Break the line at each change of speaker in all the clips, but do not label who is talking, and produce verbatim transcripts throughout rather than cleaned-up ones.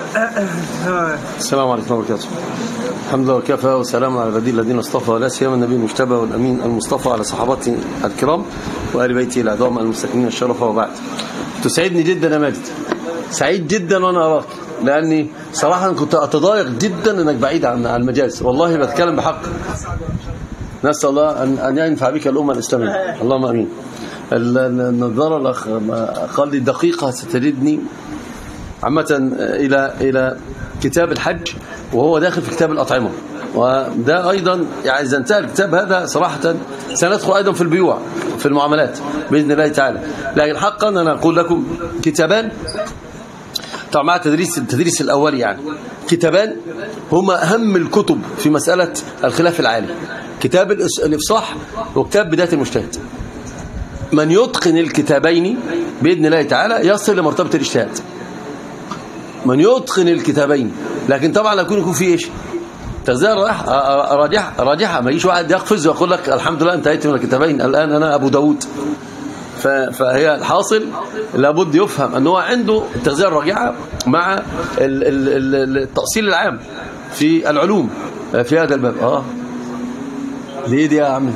السلام عليكم ورحمة الله وبركاته. الحمد لله وكفى وسلام على العباد الذين اصطفى، لا سيما النبي المجتبى والأمين المصطفى على صحابته الكرام وآل بيته الأعظام المستكملين الشرف، وبعد. تسعدني جدا يا ماجد، سعيد جدا وأنا أراك، لأني صراحة كنت أتضايق جدا أنك بعيد عن المجالس، والله بتكلم بحق. نسأل الله أن ينفع بك الأمة الإسلامية، اللهم أمين. النظارة الأخ قال لي دقيقة ستجدني عامة إلى إلى كتاب الحج وهو داخل في كتاب الأطعمة، وده أيضا يعني إذا انتهى الكتاب هذا صراحة سندخل أيضا في البيوع في المعاملات بإذن الله تعالى. لكن حقا أنا أقول لكم كتابان طبعا مع تدريس التدريس الأولي، يعني كتابان هما أهم الكتب في مسألة الخلاف العالي، كتاب الإفصاح وكتاب بداية المجتهد. من يتقن الكتابين بإذن الله تعالى يصل لمرتبة الاجتهاد، من يتقن الكتابين. لكن طبعا يكون يكون في ايش تغذية راجحة راجحة، ما يجيش واحد يقفز ويقول لك الحمد لله انتهيت من الكتابين الآن أنا أبو داود. فهي الحاصل لابد يفهم أنه عنده التغذية الراجحة مع التأصيل العام في العلوم في هذا الباب. اه ليه دي يا عم؟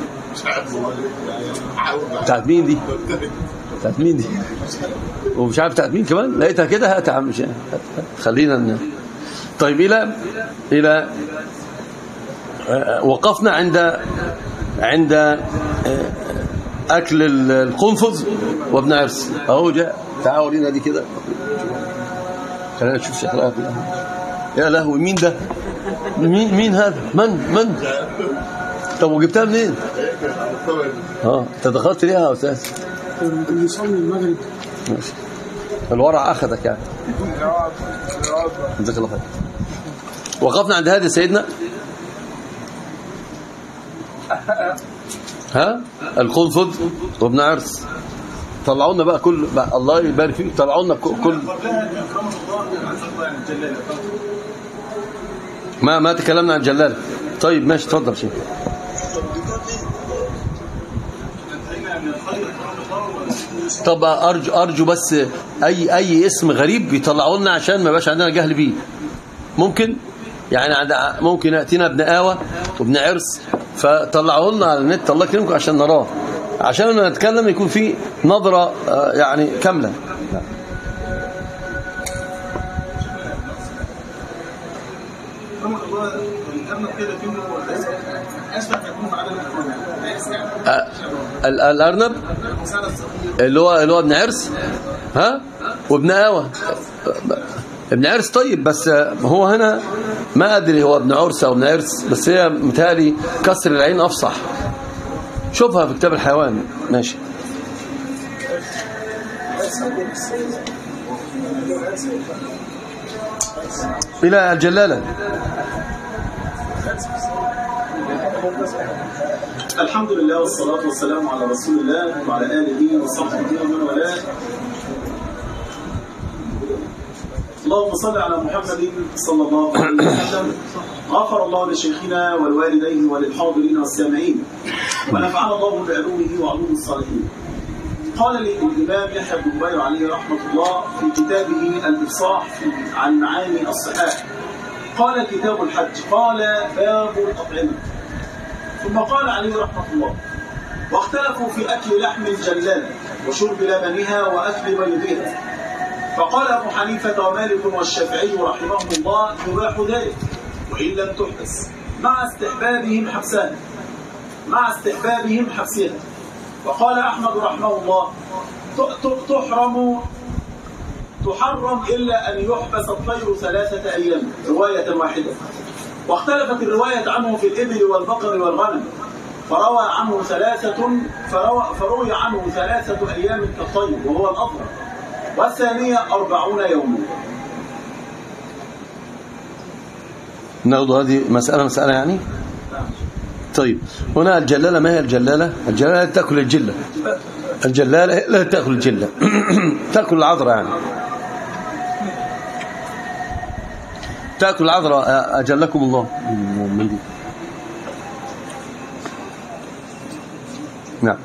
بتاعت مين دي؟ بتاعت مين دي؟ ومش عارف بتاعت مين كمان، لقيتها كده. هات يا عم، خلينا ن... طيب الى الى وقفنا عند عند اكل القنفذ وابن عرس. اهو جاء، تعالوا لنا دي كده، خلينا نشوف شكلها كده. يا لهوي، مين ده؟ مين مين هذا؟ من من طب وجبتها منين؟ اه انت دخلت ليها يا استاذ؟
بيصلي المغرب.
ماشي، الورع اخذك يعني. جزاك الله خير. وقفنا عند هذا سيدنا ها القنفذ وابن عرس. طلعوا لنا بقى كل بقى الله يبارك فيك، طلعوا لنا كل ما ما تكلمنا عن جلال. طيب ماشي، اتفضل شيخ. طب ارجو ارجو بس اي اي اسم غريب يطلعوا لنا عشان ما يبقاش عندنا جهل بيه. ممكن يعني عند ممكن ياتينا ابن آوى وابن عرس، فطلعوا لنا على النت الله يكرمكم عشان نراه، عشان لما نتكلم يكون في نظرة يعني كاملة. الأرنب اللي هو اللي هو ابن عرس ها وابن آوى. ابن عرس طيب، بس هو هنا ما أدري هو ابن عرس أو ابن عرس، بس هي متهيألي كسر العين أفصح. شوفها في كتاب الحيوان. ماشي. إلى الجلالة.
الحمد لله والصلاة والسلام على رسول الله وعلى آله وصحبه ومن والاه. اللهم صل على محمد صلى الله عليه وسلم. غفر الله لشيخنا ولوالديه وللحاضرين والسامعين، ونفعنا الله بعلومه وعلوم الصالحين. قال لي الإمام يحيى بن جبير عليه رحمة الله في كتابه الإفصاح عن معاني الصحاح، قال كتاب الحج، قال باب الأطعمة. ثم قال عليه رحمة الله: واختلفوا في أكل لحم الجلالة وشرب لبنها وأكل بيضها، فقال أبو حنيفة ومالك والشافعي رحمهم الله يباح ذلك وإن لم تحدث، مع استحبابهم حبسها مع استحبابهم حبسها. وقال أحمد رحمه الله: تحرم تحرم إلا أن يحبس الطير ثلاثة أيام، رواية واحدة. واختلفت الرواية عنه في الإبل والبقر والغنم، فروى عنه ثلاثة فروى, فروي عنه ثلاثة أيام كالطير وهو الأفضل، والثانية أربعون يوما.
ناخذ هذه مسألة مسألة يعني. طيب هنا الجلالة، ما هي الجلالة؟ الجلالة لا تأكل الجلة، الجلالة لا تأكل الجلة تأكل العذرة، يعني تأكل العذرة. أجلكم الله. نعم.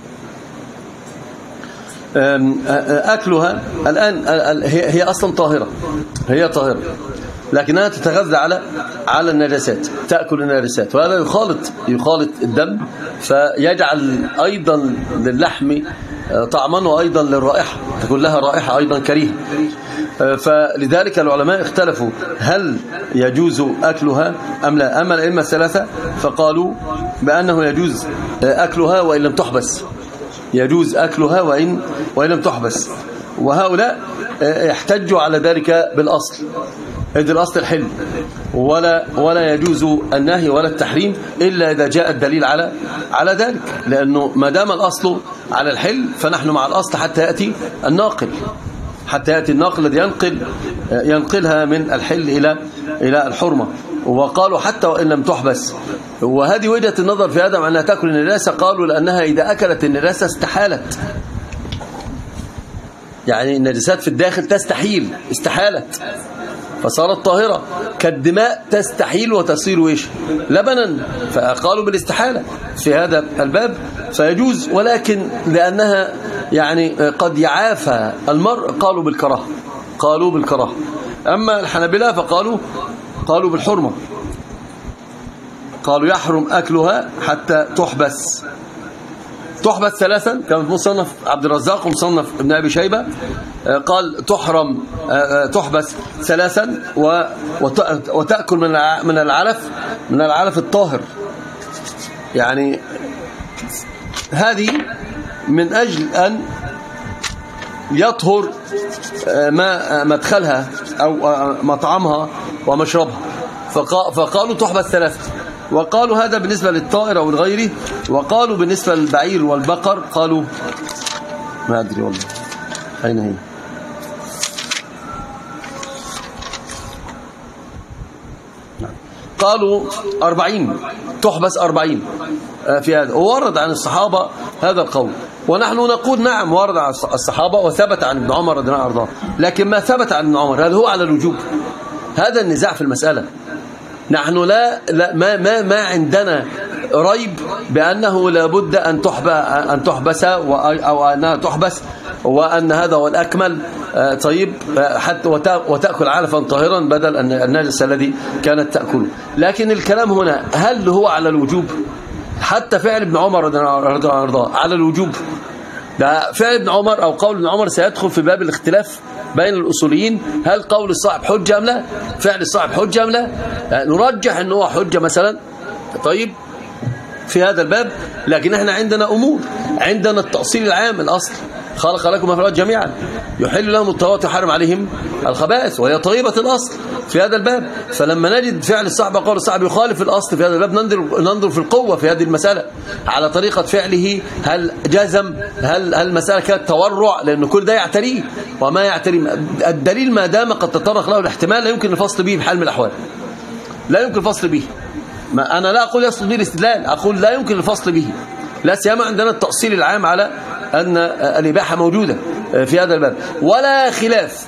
أكلها الآن هي هي أصلا طاهرة، هي طاهرة، لكنها تتغذى على على النجاسات، تأكل النجاسات، وهذا يخالط يخالط الدم، فيجعل أيضا للحم طعما وأيضا للرائحة، تكون لها رائحة أيضا كريهة. فلذلك العلماء اختلفوا هل يجوز أكلها أم لا. أما الأئمة الثلاثة فقالوا بأنه يجوز أكلها وإن لم تحبس، يجوز أكلها وإن وإن لم تحبس. وهؤلاء احتجوا على ذلك بالأصل، إذ الأصل الحل، ولا ولا يجوز النهي ولا التحريم إلا إذا جاء الدليل على على ذلك، لأنه ما دام الأصل على الحل فنحن مع الأصل حتى يأتي الناقل، حتى يأتي الناقل الذي ينقل ينقلها من الحل إلى إلى الحرمة. وقالوا حتى وإن لم تحبس، وهذه وجهة النظر في هذا، مع أنها تأكل النجاسة، قالوا لأنها إذا أكلت النجاسة استحالت، يعني النجاسات في الداخل تستحيل، استحالت فصارت طاهرة، كالدماء تستحيل وتصير ويش لبنا، فقالوا بالاستحالة في هذا الباب فيجوز، ولكن لأنها يعني قد يعافى المرء قالوا بالكراهة، قالوا بالكراهة. أما الحنابلة فقالوا قالوا بالحرمة، قالوا يحرم أكلها حتى تحبس، تحبس ثلاثا كما في مصنف عبد الرزاق ومصنف ابن أبي شيبة، قال تحرم تحبس ثلاثا وتأكل من العلف من العلف الطاهر، يعني هذه من أجل أن يطهر ما مدخلها أو مطعمها ومشربها، فقالوا تحبس ثلاثة. وقالوا هذا بالنسبة للطائر أو الغيره. وقالوا بالنسبة للبعير والبقر قالوا ما أدري والله أين هي، قالوا أربعين، تحبس أربعين في هذا، وورد عن الصحابة هذا القول، ونحن نقول نعم ورد عن الصحابة وثبت عن ابن عمر رضي الله عنه، لكن ما ثبت عن ابن عمر هل هو على الوجوب؟ هذا النزاع في المسألة. نحن لا, لا ما, ما, ما عندنا ريب بأنه لابد أن تحبس, أن تحبس أو أنها تحبس وأن هذا هو الأكمل. طيب حتى وتأكل علفا طاهرا بدل النجس الذي كانت تأكله. لكن الكلام هنا هل هو على الوجوب؟ حتى فعل ابن عمر رضي الله عنه على الوجوب، ده فعل ابن عمر أو قول ابن عمر سيدخل في باب الاختلاف بين الأصوليين، هل قول الصاحب حجة أم لا؟ فعل الصاحب حجة أم لا؟ نرجح أنه هو حجة مثلا طيب في هذا الباب. لكن احنا عندنا أمور، عندنا التأصيل العام، الأصل خلق لكم ما في الأرض جميعا، يحل لهم الطيبات ويحرم عليهم الخبائث، وهي طيبة الأصل في هذا الباب. فلما نجد فعل الصاحب قول الصاحب يخالف الأصل في هذا الباب ننظر ننظر في القوة في هذه المسألة على طريقة فعله، هل جزم، هل هل المسألة كانت تورع، لأن كل ده يعتريه وما يعتريه الدليل ما دام قد تطرق له الاحتمال لا يمكن الفصل به بحال من الأحوال، لا يمكن الفصل به. ما أنا لا أقول يصل به الاستدلال، أقول لا يمكن الفصل به، لا سيما عندنا التأصيل العام على أن الإباحة موجودة في هذا الباب، ولا خلاف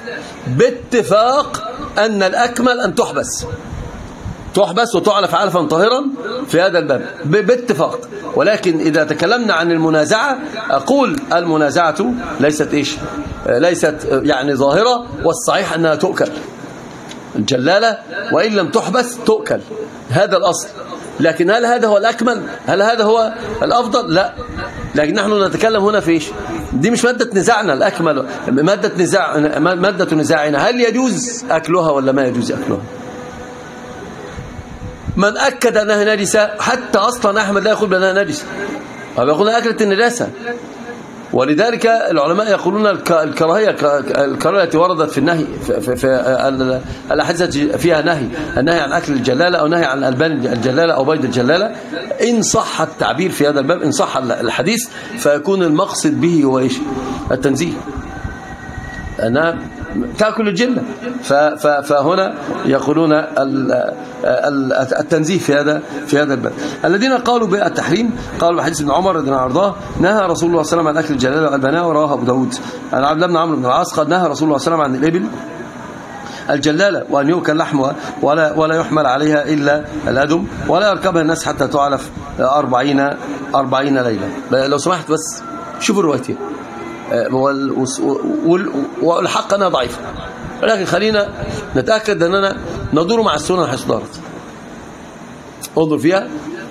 باتفاق أن الأكمل أن تحبس تحبس وتعلف علفا طاهرا في هذا الباب باتفاق. ولكن إذا تكلمنا عن المنازعة أقول المنازعة ليست إيش ليست يعني ظاهرة، والصحيح أنها تؤكل الجلالة وإن لم تحبس تؤكل، هذا الأصل. لكن هل هذا هو الأكمل؟ هل هذا هو الأفضل؟ لا. لكن نحن نتكلم هنا في إيش؟ دي مش مادة نزاعنا الأكمل، مادة نزاع مادة نزاعنا هل يجوز أكلها ولا ما يجوز أكلها. من أكد أنها نجسة، حتى أصلا أحمد لا يقول بأنها نجسة، يقول أكلت النجاسة. ولذلك العلماء يقولون الكراهية الكراهية التي وردت في النهي في, في, في الأحاديث فيها نهي النهي عن أكل الجلالة أو نهي عن ألبان الجلالة أو بيض الجلالة، إن صح التعبير في هذا الباب، إن صح الحديث، فيكون المقصد به هو إيش؟ التنزيه، أنها تأكل الجلة. فهنا يقولون التنزيه في هذا في هذا الباب. الذين قالوا بالتحريم قالوا بحديث ابن عمر رضي الله عنه نهى رسول الله صلى الله عليه وسلم عن أكل الجلالة والألبانة، ورواه أبو داود عن عبد الله بن عمرو بن العاص قال نهى رسول الله صلى الله عليه وسلم عن الإبل الجلالة وأن يؤكل لحمها ولا ولا يحمل عليها إلا الأدم ولا يركبها الناس حتى تعلف أربعين أربعين ليلة. لو سمحت بس شوفوا الروايتين، والحق أنها ضعيفة، ولكن خلينا نتأكد أننا ندور مع السنة حيث دارت. انظر فيها.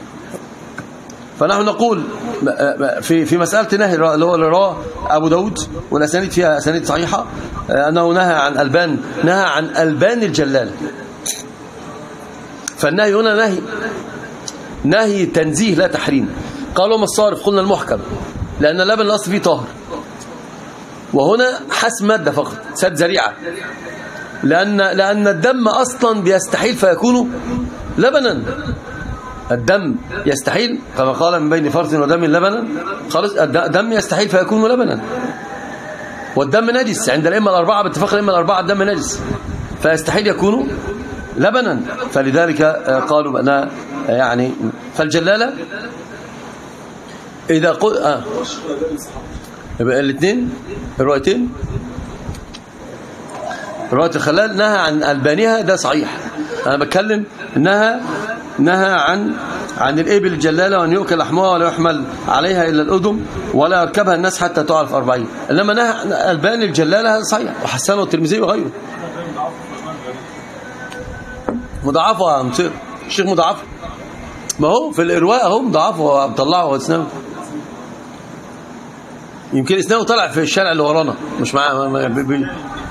فنحن نقول في في مسألة نهي اللي هو اللي رواه أبو داود والأسانيد فيها أسانيد صحيحة أنه نهى عن ألبان نهى عن ألبان الجلال. فالنهي هنا نهي نهي تنزيه لا تحريم. قالوا ما الصارف؟ قلنا المحكم، لأن اللبن الأصل فيه طاهر، وهنا حسم مادة فقط، سد ذريعة، لأن لأن الدم أصلا بيستحيل فيكون لبنا. الدم يستحيل كما قال من بين فرث ودم لبنا، خلاص الدم يستحيل فيكون لبنا، والدم نجس عند الأئمة الأربعة باتفاق الأئمة الأربعة الدم نجس فيستحيل يكون لبنا. فلذلك قالوا بأنها يعني فالجلالة إذا قل آه الاثنين الروايتين، رواية الخلال نهى عن ألبانها ده صحيح. أنا بتكلم نهى نهى عن عن الإبل الجلالة وأن يؤكل لحمها ولا يحمل عليها إلا الأدم ولا يركبها الناس حتى تعرف أربعين. إنما نهى عن ألبان الجلالة صحيح، وحسنه الترمذي وغيره. مضاعفة يا مصير الشيخ مضاعفة، ما هو في الإرواء اهو مضاعفة ومطلعه واسناوي. يمكن اسناوي طلع في الشارع اللي ورانا مش معاه بي...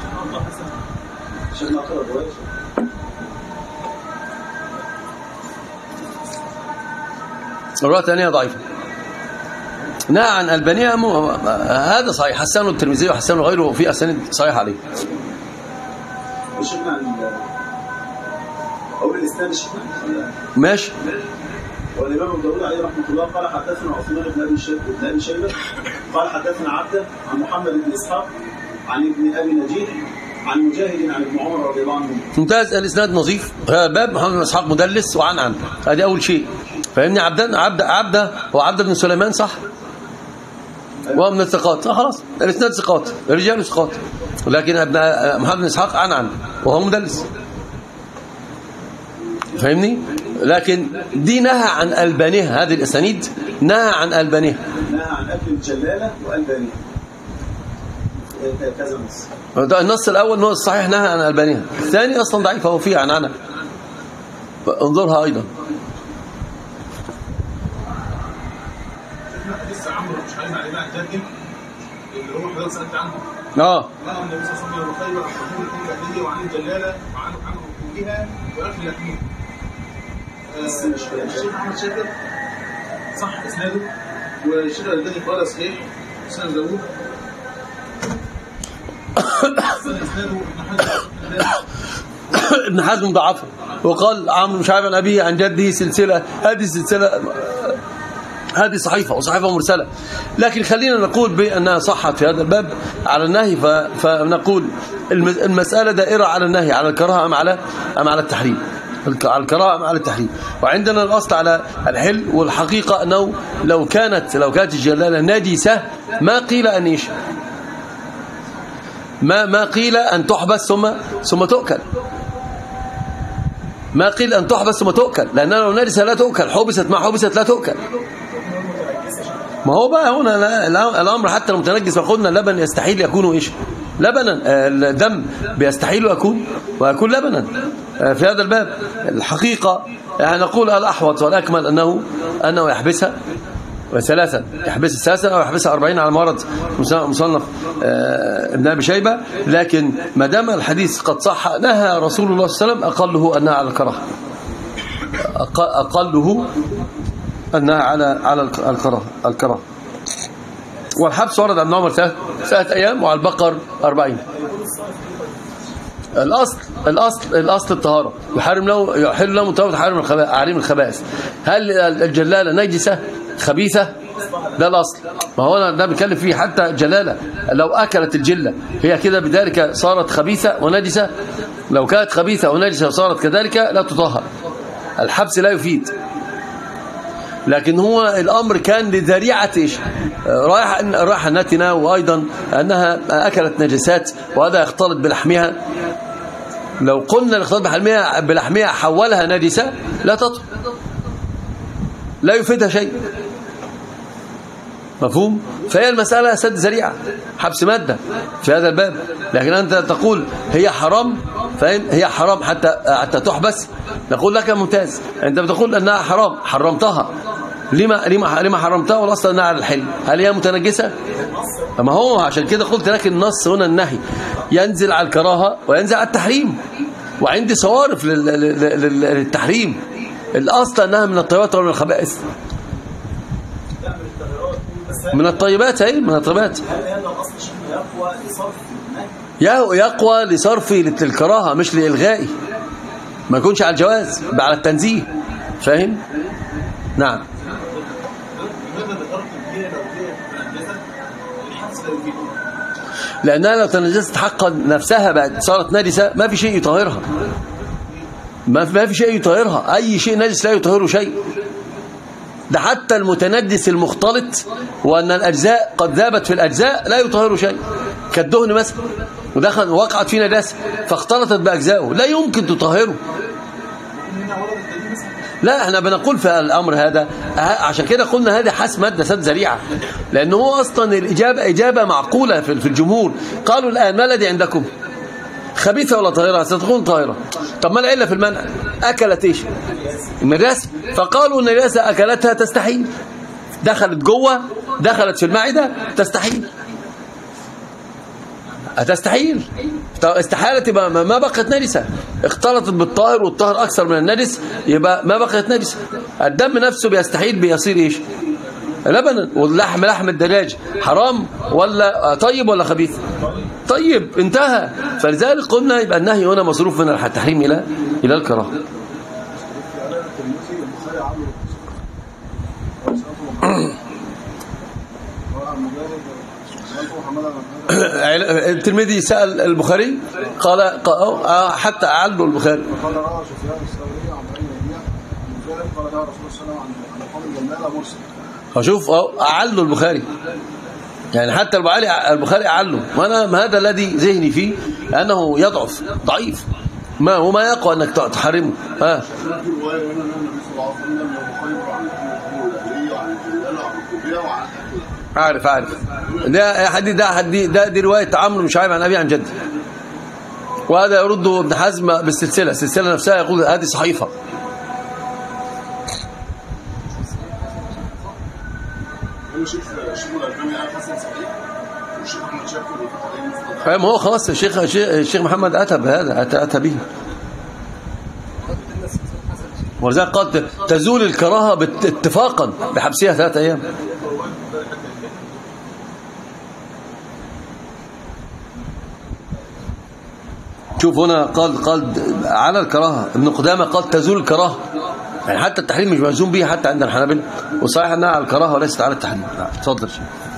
الرواية الثانية ضعيفة. نهى عن ألبانها م... هذا صحيح، حسنه الترمذي وحسنه غيره وفي أسانيد صحيح عليه.
أول الإسناد الشيخنا
ماشي.
والإمام أبو داود عليه رحمة الله قال حدثنا عثمان بن أبي شيبة بن أبي شيبة قال حدثنا عبده عن محمد بن إسحاق عن ابن أبي نجيح عن مجاهد عن ابن عمر رضي الله عنه.
ممتاز، الإسناد نظيف. باب محمد بن إسحاق مدلس وعن عن هذه أول شيء. فإني عبده عبده عبده وعبده بن سليمان صح، وهو من الثقات صح، خلاص الإسناد ثقات الرجال ثقات، لكن ابن محمد بن إسحاق عن عن وهو مدلس، فاهمني؟ لكن دي نهى عن ألبانها، هذه الأسانيد نهى عن ألبانها،
نهى عن أكل الجلالة وألبانها كذا نص.
النص الأول هو الصحيح نهى عن ألبانها، الثاني أصلا ضعيف هو فيه عن عنها، انظرها أيضا.
لسه عمرو مش عايز عليه بقى الجدل اللي هو حضرتك سألت عنه.
اه
نهى النبي صلى الله عليه وسلم خير عن حضور الجاهلية وعن الجلالة وعن عن ركوبها وأكل لحمها. الشيخ محمد شاكر صح اسناده، والشيخ الألباني قال صحيح سنة داوود اسناده
ابن حزم ضعفه وقال عمرو مش عارف عن أبيه عن جده سلسلة، هذه السلسلة هذه صحيفة وصحيفة مرسلة. لكن خلينا نقول بأنها صحت في هذا الباب على النهي، فنقول المسألة دائرة على النهي على الكراهة أم على أم على التحريم، على الكراهة أم على التحريم. وعندنا الأصل على الحل، والحقيقة أنه لو كانت لو كانت الجلالة نجسة ما قيل أن إيش ما ما قيل أن تحبس ثم ثم تؤكل، ما قيل أن تحبس ثم تؤكل، لأنها لو نجسة لا تؤكل، حبست ما حبست لا تؤكل. ما هو بقى هنا الأمر حتى لو متنجس، وقلنا اللبن يستحيل يكون إيش لبنا، الدم بيستحيل يكون ويكون لبنا في هذا الباب. الحقيقة يعني نقول الأحوط والأكمل أنه أنه يحبسها ثلاثة، يحبس الثلاثة أو يحبسها أربعين على مرض مصنف ابن أبي شيبة. لكن ما دام الحديث قد صح نهى رسول الله صلى الله عليه وسلم أقله أنها على الكراهة، أقله أنها على على الكراهة الكراهة والحبس ورد عن عمر ثلاثة أيام وعلى البقر أربعين. الأصل الأصل الأصل الطهارة، يحرم له يحل له متوافق حرم الخبائث الخبائث. هل الجلالة نجسة خبيثة؟ ده الأصل. ما هو ده بيتكلم فيه، حتى الجلالة لو أكلت الجلة هي كده بذلك صارت خبيثة ونجسة؟ لو كانت خبيثة ونجسة وصارت كذلك لا تطهر، الحبس لا يفيد. لكن هو الأمر كان لذريعة إيش؟ رايح رايح نتنا، وأيضا أنها أكلت نجسات وهذا يختلط بلحمها. لو قلنا الاختلاط بلحمها بلحمها حولها نجسة لا تطهر، لا يفيدها شيء. مفهوم؟ فهي المسألة سد ذريعة، حبس مادة في هذا الباب. لكن أنت تقول هي حرام، فاهم؟ هي حرام حتى حتى تحبس، نقول لك ممتاز. أنت بتقول أنها حرام، حرمتها، لما لما لما حرمتها والأصل أنها على الحل؟ هل هي متنجسة؟ ما هو عشان كده قلت لك النص هنا النهي ينزل على الكراهة وينزل على التحريم، وعندي صوارف للتحريم. الأصل أنها من الطيبات ولا من الخبائث؟ من الطيبات. أي من الطيبات.
هل هذا الاصل شيء يقوى لصرف النهي؟
يقوى لصرفي للكراهه مش لإلغائي، ما يكونش على الجواز بل على التنزيه، فاهم؟ نعم. لأنها لو تنجست حقا نفسها بعد صارت نجسة ما في شيء يطهرها، ما في شيء يطهرها. أي شيء نجس لا يطهره شيء. ده حتى المتنجس المختلط وأن الأجزاء قد ذابت في الأجزاء لا يطهر شيء، كالدهن مثلا ودخل وقعت فيه نجاسة فاختلطت بأجزائه لا يمكن تطهره. لا احنا بنقول في الأمر هذا عشان كده قلنا هذه حس مادة سد ذريعة، لأنه هو أصلا الإجابة إجابة معقولة في الجمهور. قالوا الآن ما الذي عندكم؟ خبيثة ولا طاهرة؟ ستكون طاهرة. طب ما العلة في المنع؟ أكلت إيش؟ النجاسة. فقالوا النجاسة أكلتها تستحيل، دخلت جوه، دخلت في المعدة تستحيل، هتستحيل. استحالة يبقى ما بقت نجسة، اختلطت بالطاهر والطاهر أكثر من النجس يبقى ما بقت نجسة. الدم نفسه بيستحيل بيصير إيش؟ لبنا. واللحم لحم الدجاج حرام ولا طيب ولا خبيث؟ طيب، انتهى. فلذلك قلنا يبقى النهي هنا مصروف من التحريم إلى إلى الكراهة. الترمذي سأل البخاري قال حتى أعلوا البخاري قال رأى سفيان الثوري عن أبي قال رأى رسول الله صلى الله عليه وسلم عن قوم جمال مرسل. فشوف أعلوا البخاري، يعني حتى البخاري أعلوا. وأنا هذا الذي ذهني فيه أنه يضعف ضعيف، ما هو ما يقوى أنك تحرمه. ها عارف عارف ده حديث ده حديث ده دي رواية عمرو بن شعيب عن أبي عن جدي، وهذا يرده ابن حزم بالسلسلة، السلسلة نفسها يقول هذه صحيفة. فاهم؟ هو خلاص الشيخ الشيخ محمد أتى بهذا، أتى أتى به. ولذلك قد تزول الكراهة اتفاقا بحبسها ثلاثة أيام. شوف هنا قال قال على الكراهة، ابن قدامة قال تزول الكراهة، يعني حتى التحريم مش ملزوم به حتى عند الحنابلة، وصحيح انها على الكراهة وليست على التحريم. اتفضل.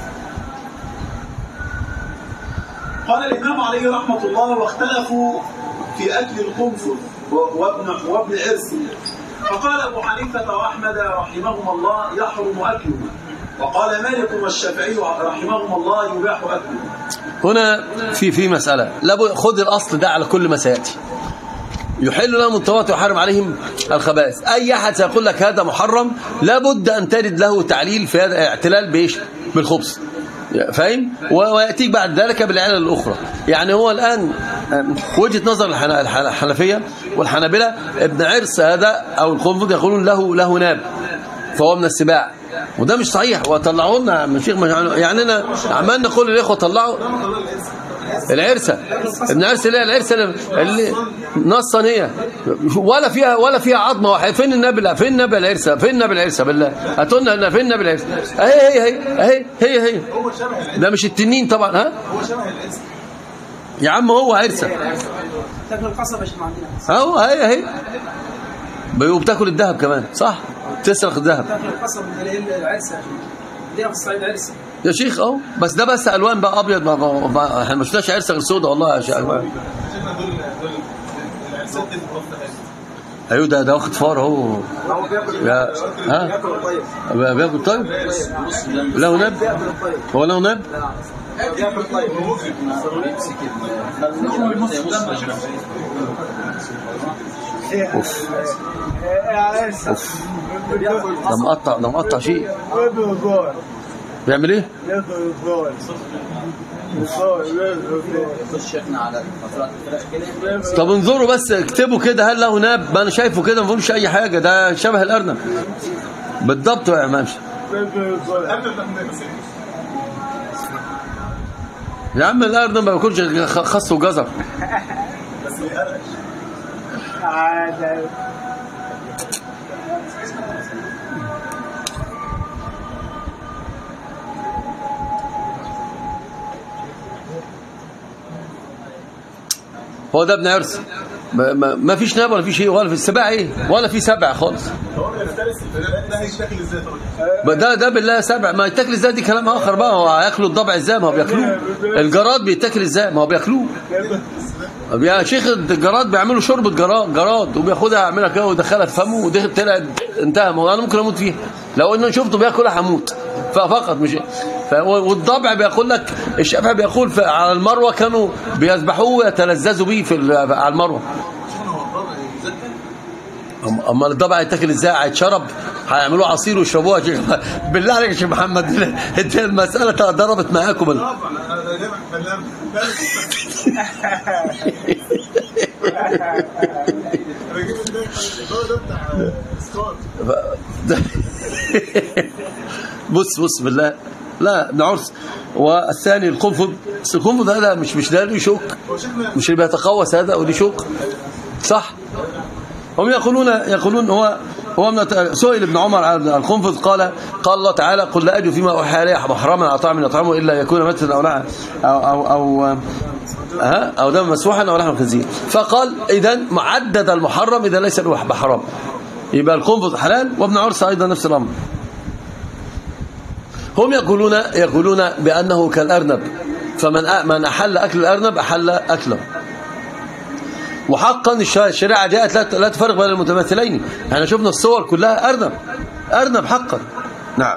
قال الإمام عليه رحمة الله: واختلفوا في أكل القنفذ وابن وابن عرس، فقال أبو حنيفة وأحمد رحمهما الله يحرم أكله، وقال مالك والشافعي رحمهما الله يباح أكله.
هنا في في مسألة، لابد خذ الأصل ده على كل ما سيأتي. يحل لهم الطيبات ويحرم عليهم الخبائث. أي أحد سيقول لك هذا محرم لابد أن تجد له تعليل في هذا اعتلال بإيش؟ بالخبث، فاهم؟ ويأتيك بعد ذلك بالعلل الأخرى. يعني هو الآن وجهة نظر الحنفية والحنابلة ابن عرس هذا أو القنفذ يقولون له له ناب فهو من السباع، وده مش صحيح. وطلعوا لنا من شيخ يعني أنا عمال نقول للإخوة طلعوا العرسة، ابن عرس اللي هي العرسة اللي نصا هي ولا فيها ولا فيها عظمة واحدة. فين النبي؟ فين النبي العرسة؟ فين النبي العرسة؟ بالله هاتولنا فين النبي العرسة؟ اهي هي هي هي هي ده مش التنين طبعا. ها
هو شبه العرسة
يا عم، هو عرسة
تاكل القصب مش عندنا.
اهو هي هي وبتاكل الذهب كمان، صح؟ تسرق الذهب.
تاكل القصب اللي هي العرسة دي في الصعيد عرسة
يا شيخ اهو، بس ده بس الوان بقى ابيض، ما احنا ما شفناش عرسه غير سودا والله يا شيخ. ايوه ده ده واخد فار اهو.
هو بياكل
يا ها
بياكل الطيب،
بياكل الطيب. له نب؟ هو له نب؟
بياكل الطيب.
اوف اوف ده مقطع، ده مقطع شيء. بيعمل ايه؟ طب انظروا بس، اكتبوا كده هل له ناب. ما انا شايفه كده ما فيهوش اي حاجه، ده شبه الارنب بالضبط يا امام. يا عم الارنب ما بياكلش خس وجزر.
بس بيقرقش.
هو ده ابن عرس. ما, ما, ما فيش ناب ولا في شيء، ولا في السباع ايه، ولا في سبع خالص. ده ده بالله سبع ما يتاكل ازاي؟ دي كلام اخر بقى. هو هياكلوا الضبع ازاي؟ ما هو بياكلوه. الجراد بيتاكل ازاي؟ ما هو بياكلوه يا شيخ. الجراد بيعملوا شوربه جراد جراد وبياخدها يعملها كده ويدخلها في فمه ودي طلعت انتهى. انا ممكن اموت فيها لو ان شفته بياكلها هموت فقط. مش والضبع بيقول لك الشافعي بيقول على المروه كانوا بيذبحوه ويتلذذوا بيه في على المروه. اما الضبع يتاكل ازاي؟ هيتشرب؟ هيعملوه عصير ويشربوها؟ بالله عليك يا شيخ محمد، انت المساله ضربت معاكم. بص بص بالله، لا ابن عرس. والثاني القنفذ. القنفذ هذا مش مش ده له شوك، مش اللي بيتقوس هذا وليه شوك صح؟ هم يقولون يقولون هو هو من سئل ابن عمر عن القنفذ قال قال الله تعالى قل لا أجد فيما أوحي إلي محرما على طعام يطعمه إلا يكون ميتا أو لحما أو أو أو ها أو دم مسفوحا أو لحم خنزير. فقال إذا معدد المحرم إذا ليس له بحرام، يبقى القنفذ حلال. وابن عرس أيضا نفس الأمر. هم يقولون يقولون بأنه كالأرنب، فمن من أحل أكل الأرنب أحل أكله. وحقا الشريعة جاءت لا تفرق بين المتماثلين. احنا شفنا الصور كلها أرنب أرنب حقا. نعم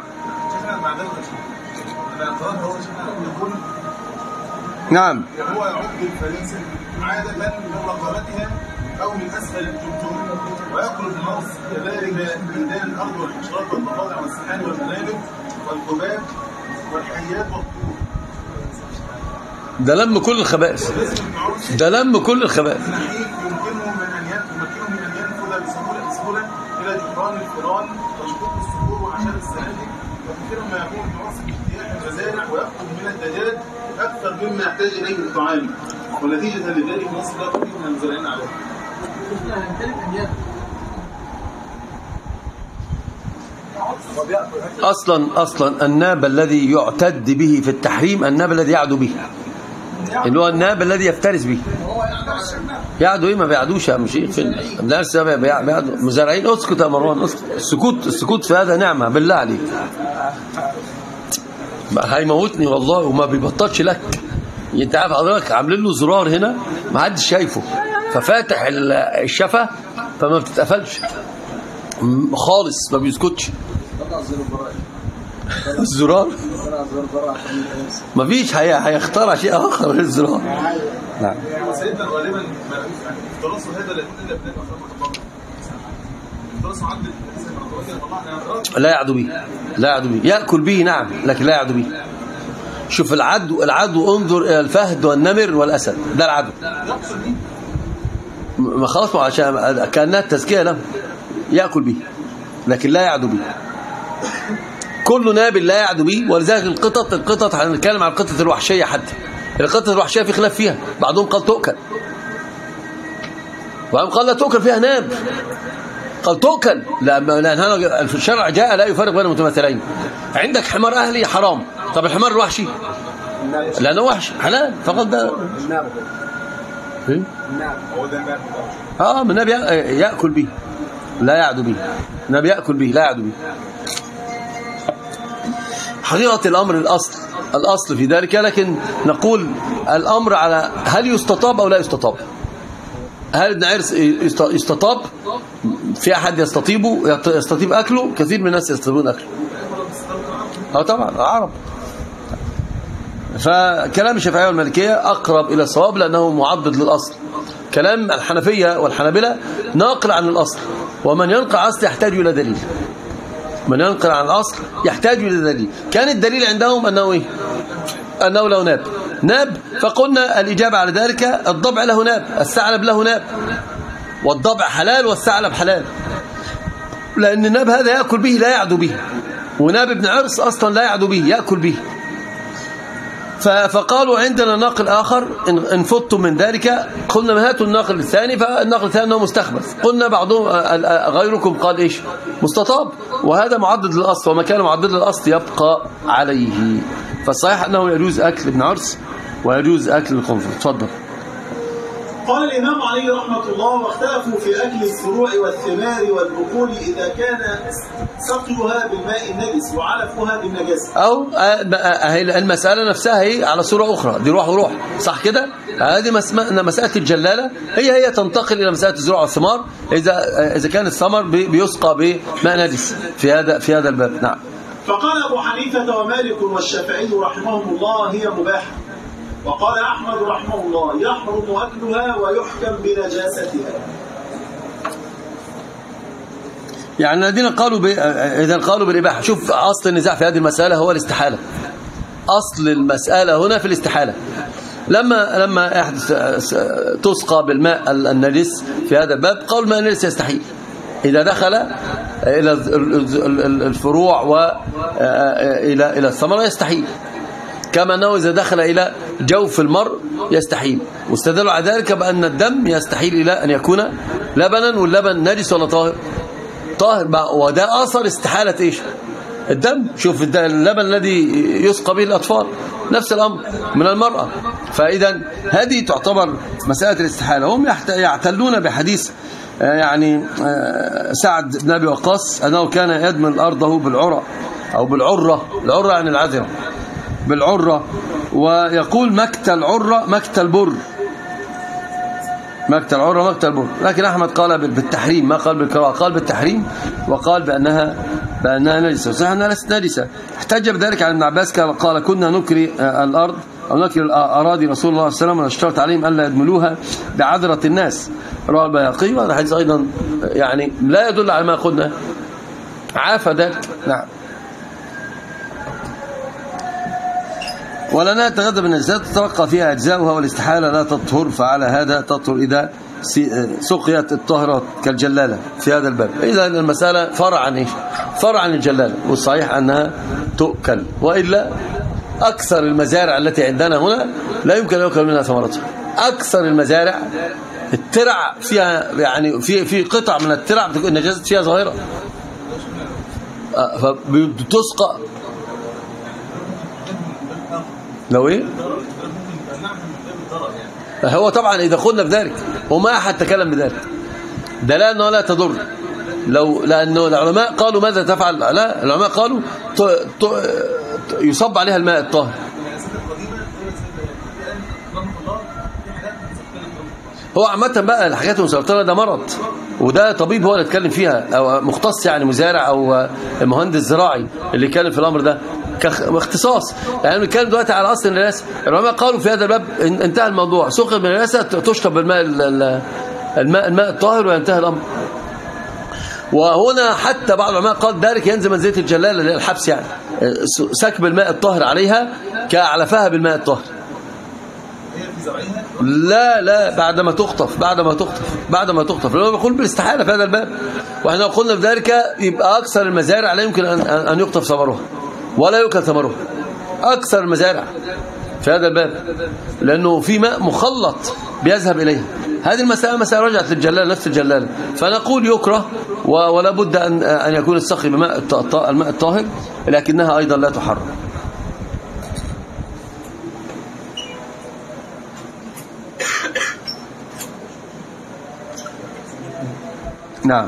نعم.
هو يعد الفريسة عادة من رقبتها أو من أسفل الجمجمة، ويأكل النص كذلك بلدان الأرض والحشرات والضفادع والسحان والمنابت والذباب والحيات والطيور.
ده لم كل الخبائث، ده لم كل الخبائث.
يمكنه من أن يمكنه من أن ينفذ بسهولة بسهولة إلى جدران الفيران وشقوق الصخور وأعشاب السنادق، وكثيرا ما يكون متوسط اجتياح المزارع ويأخذ من الدجاج أكثر مما يحتاج إليه الطعام، ونتيجة لذلك مصر لا تريد من المزارعين عليه.
أصلا أصلا الناب الذي يعتد به في التحريم الناب الذي يعدو به، اللي هو الناب الذي يفترس به. يعدو ايه؟ ما بيعدوش يا مشيخ. في الناس بيعدوا مزارعين. اسكت يا مروان اسكت. السكوت السكوت في هذا نعمه بالله عليك. هيموتني والله وما بيبطلش لك. انت عارف حضرتك عاملين له زرار هنا ما حدش شايفه، ففاتح الشفه فما بتتقفلش خالص، ما بيسكتش. الزرار مفيش، هيخترع شيء اخر غير الزرار. نعم.
سيدنا غالبا دراسه هذا لا يكون الا بلاد افريقيا. دراسه عند
لا يعدو به، لا يعدو به، ياكل به نعم لكن لا يعدو به. شوف العدو، العدو انظر الى الفهد والنمر والاسد، ده العدو. ما خلاص عشان كانها التزكيه له. ياكل به لكن لا يعدو به. كل ناب لا يعدو به. ولذلك القطط القطط هنتكلم عن القطط الوحشيه. حتى القطط الوحشيه في خلاف فيها، بعضهم قال تؤكل وهم قال لا تؤكل فيها ناب، قال تؤكل لان الشرع جاء لا يفرق بين المتماثلين. عندك حمار اهلي حرام، طب الحمار الوحشي لانه وحش حلال، فقط ده الناب. هو ده الناب. اه الناب ياكل به لا يعدو به. الناب ياكل به لا يعدو به. حقيقة الأمر الأصل الأصل في ذلك، لكن نقول الأمر على هل يستطاب أو لا يستطاب. هل ابن عرس يستطاب؟ في أحد يستطيبه يستطيب أكله؟ كثير من الناس يستطيبون أكله. اه طبعا عرب. فكلام الشافعية والمالكية أقرب إلى الصواب لأنه معضد للأصل. كلام الحنفية والحنابلة ناقل عن الأصل، ومن ينقل أصل يحتاج إلى دليل. من ينقل عن الأصل يحتاج إلى دليل. كان الدليل عندهم أنه إيه؟ أنه له ناب ناب فقلنا الإجابة على ذلك الضبع له ناب، الثعلب له ناب، والضبع حلال والثعلب حلال، لأن الناب هذا يأكل به لا يعدو به، وناب ابن عرس أصلا لا يعدو به يأكل به. فقالوا عندنا ناقل آخر إن فتم من ذلك قلنا ما هاتوا الناقل الثاني، فالناقل الثاني أنه مستخبث. قلنا بعضهم غيركم قال إيش مستطاب، وهذا معدد للأصل، وما كان معدد للأصل يبقى عليه. فالصحيح أنه يجوز أكل ابن عرس ويجوز أكل القنفذ. تفضل.
قال الإمام علي رحمة الله: واختلفوا في أكل الزروع والثمار والبقول إذا كان سقيها بالماء النجس وعلفها بالنجاسة.
أو المسألة نفسها هي على صورة أخرى، دي روح وروح، صح كده؟ هذه مسألة الجلالة هي هي تنتقل إلى مسألة الزروع والثمار إذا إذا كان الثمر بيسقى بماء نجس في هذا في هذا الباب. نعم.
فقال أبو حنيفة ومالك والشافعي رحمهم الله: هي مباحة. وقال أحمد رحمه الله: يحرم أكلها ويحكم بنجاستها.
يعني الذين قالوا ب... إذا قالوا بالإباحة، شوف أصل النزاع في هذه المسألة هو الاستحالة. أصل المسألة هنا في الاستحالة. لما لما يحدث تسقى بالماء النجس في هذا الباب قالوا الماء النجس يستحيل إذا دخل إلى الفروع وإلى إلى الثمرة يستحيل، كما أنه إذا دخل إلى جوف المرء يستحيل. واستدلوا على ذلك بأن الدم يستحيل إلى أن يكون لبنا، واللبن نجس ولا طاهر؟ طاهر. وده أثر استحالة إيش؟ الدم. شوف اللبن الذي يسقى به الأطفال نفس الأمر من المرأة. فإذا هذه تعتبر مسألة الاستحالة. هم يعتلون بحديث يعني سعد بن أبي وقاص أنه كان يدمن أرضه بالعرى أو بالعرة، العرة يعني العذرة، بالعرة، ويقول مكتل عرة مكتل بر، مكتل عرة مكتل بر. لكن أحمد قال بالتحريم، ما قال بالكراهة، قال بالتحريم، وقال بأنها بأنها نجسة، وصحيح أنها ليست نجسة. احتج بذلك عن ابن عباس قال: كنا نكري الأرض أو نكري الأراضي رسول الله صلى الله عليه وسلم ونشترط عليهم ألا يدملوها بعذرة الناس. رواه البيهقي، وهذا حديث أيضا يعني لا يدل على ما قلنا، عافى ذلك. نعم. ولا نتغذى بالنجاسات تترقى فيها أجزاؤها، والاستحالة لا تطهر، فعلى هذا تطهر إذا سقيت الطهرات كالجلالة في هذا الباب. إذا المسألة فرع عن إيش؟ فرع عن الجلالة، والصحيح أنها تؤكل، وإلا أكثر المزارع التي عندنا هنا لا يمكن أن يؤكل منها ثمرتها. أكثر المزارع الترع فيها يعني في في قطع من الترع النجاسة فيها ظاهرة، فبتسقى لو ايه. هو طبعا اذا قلنا بذلك وما احد تكلم بذلك دلاله انه لا تضر، لو لانه العلماء قالوا ماذا تفعل؟ لا، العلماء قالوا يصب عليها الماء الطاهر. هو عامه بقى الحاجات المسرطنه ده مرض، وده طبيب هو اللي اتكلم فيها، او مختص يعني مزارع او مهندس زراعي اللي اتكلم في الامر ده كاختصاص. يعني بنتكلم دلوقتي على اصل النجاسه. العلماء قالوا في هذا الباب انتهى الموضوع، سقط من النجاسه تشرب بالماء الماء الماء الطاهر وينتهي الامر. وهنا حتى بعض العلماء قال ذلك ينزل من زيت الجلاله اللي هي الحبس، يعني سكب الماء الطاهر عليها كعلفها بالماء الطاهر. لا لا بعد ما تخطف بعد ما تخطف بعد ما تخطف لأنه بيقول بالاستحالة في هذا الباب. واحنا قلنا بذلك يبقى أكثر المزارع لا يمكن أن يقطف ثمرها ولا يؤكل ثمرها، أكثر المزارع في هذا الباب، لأنه في ماء مخلط بيذهب إليه. هذه المسألة مسألة رجعت للجلالة نفس الجلالة، فنقول يكره ولا بد أن أن يكون السقي بماء الماء الطاهر، لكنها أيضا لا تحرم. نعم.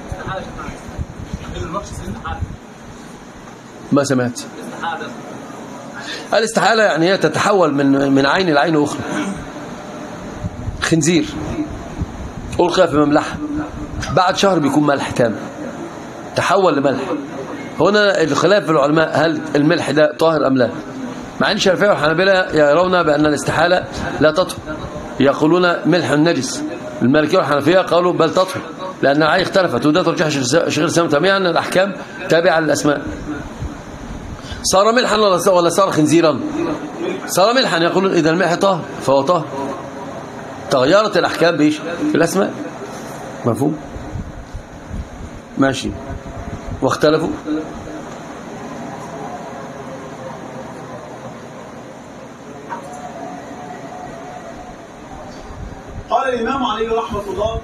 ما سمعت؟ الاستحالة يعني هي تتحول من من عين لعين أخرى. خنزير ألقى في مملحة بعد شهر بيكون ملح كامل، تحول لملح. هنا الخلاف في العلماء هل الملح ده طاهر أم لا؟ مع أن الشافعية والحنابلة يرون بأن الاستحالة لا تطهر، يقولون ملح النجس. المالكية والحنفية قالوا بل تطهر، لأن العين اختلفت، وده ترجح شيخ الإسلام تيمية أن الأحكام تابعة للأسماء. صار ملحا ولا صار خنزيرا؟ صار ملحا، يقولون إذا الملح طاهر فهو طاهر. تغيرت الأحكام بإيش؟ في الأسماء. مفهوم؟ ماشي. واختلفوا
قال الإمام عليه رحمة الله: